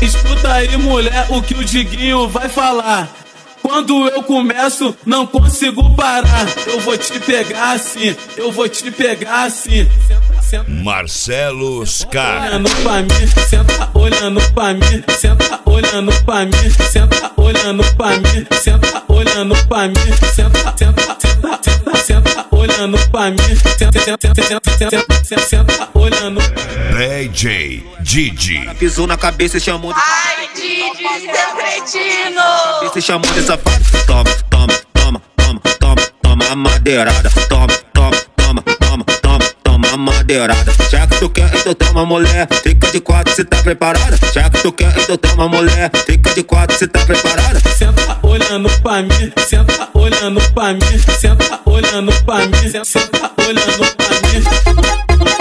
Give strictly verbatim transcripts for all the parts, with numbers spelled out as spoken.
Escuta aí, mulher, o que o Diguinho vai falar. Quando eu começo, não consigo parar. Eu vou te pegar assim, eu vou te pegar assim. Senta, Marcelo Scar. olhando pra mim, senta olhando pra mim, senta olhando pra mim, senta olhando pra mim, senta olhando pra mim, senta, senta, senta, senta, senta olhando pra mim, senta, senta, senta, senta, senta olhando. D J Didi. Pisou na cabeça e chamou de... Ai, Didi, seu cretino! Cabeça e chamou de safado. Toma, toma, toma, toma, toma, toma a madeirada. Toma, toma, toma, toma, toma, toma a madeirada. Já que tu quer, então toma, mulher. Fica de quatro, cê tá preparada? Já que tu quer, então toma, mulher. Fica de quatro, cê tá preparada? Senta olhando pra mim, senta olhando pra mim, senta olhando pra mim, senta olhando pra mim.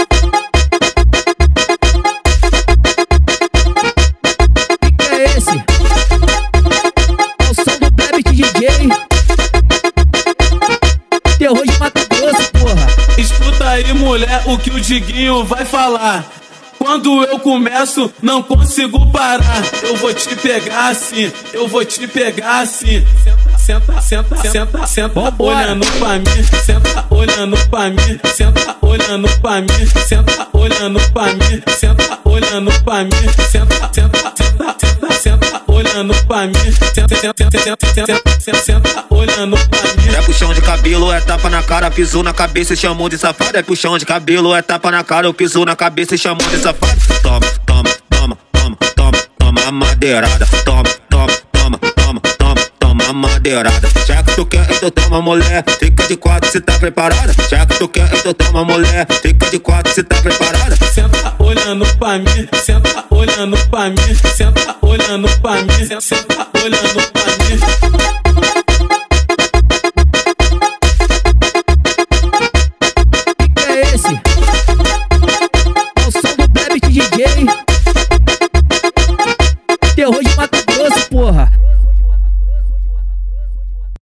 Terror de Mato Grosso, porra. Escuta aí, mulher, o que o Diguinho vai falar. Quando eu começo, não consigo parar. Eu vou te pegar assim, eu vou te pegar assim. Senta, senta, senta, senta, senta olhando pra mim, senta olhando pra mim, senta olhando pra mim, senta olhando pra mim, senta olhando pra mim, senta, senta, senta, senta, senta olhando pra mim, senta, senta, senta, senta, senta, senta olhando pra mim. É puxão de cabelo, é tapa na cara, pisou na cabeça e chamou de safado. É puxão de cabelo, é tapa na cara, eu pisou na cabeça e chamou de safado. Toma, toma, toma, toma, toma, toma a madeirada. Toma, toma, toma, toma, toma, toma a madeirada. Já que tu quer, então toma, mulher. Fica de quatro, cê tá preparada? Já que tu quer, então toma, mulher. Fica de quatro, cê tá preparada? Senta olhando pra mim, senta olhando pra mim, senta olhando pra mim, senta olhando pra mim.